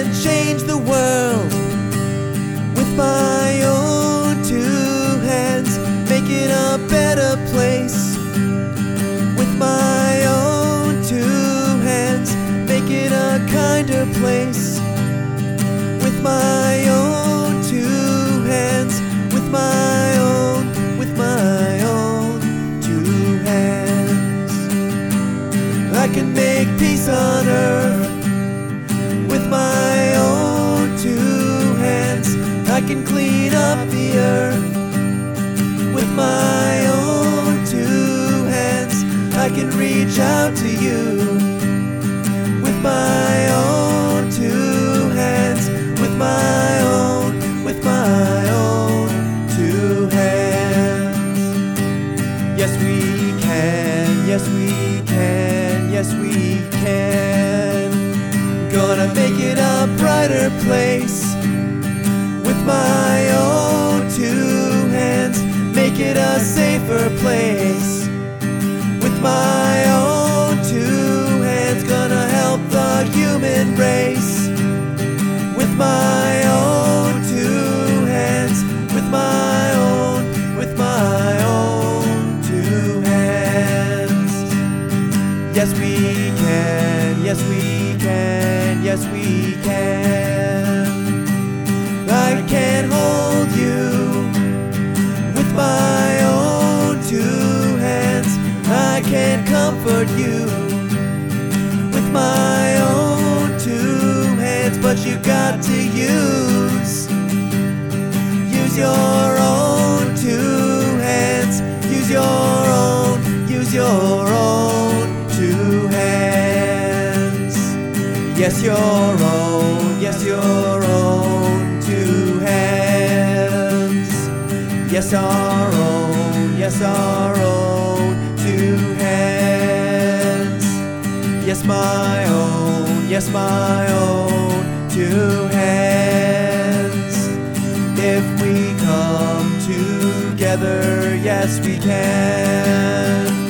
can change the world with my own two hands, make it a better place with my own two hands, make it a kinder place with my own two hands, with my own two hands. I can make peace on earth with my own two hands. I can clean up the earth with my own two hands. I can reach out to you with my own two hands, with my own two hands. Yes we can, yes we can, yes we can. Gonna make it a brighter place with my own two hands, make it a safer place with my own two hands. Gonna help the human race with my own two hands, with my own two hands. Yes we can, yes we can, yes we can. I can hold you with my own two hands. I can comfort you with my own two hands. But you got to use your own two hands. Use your own two hands. Yes, your own two hands. Yes, our own two hands. Yes, my own two hands. If we come together, yes we can.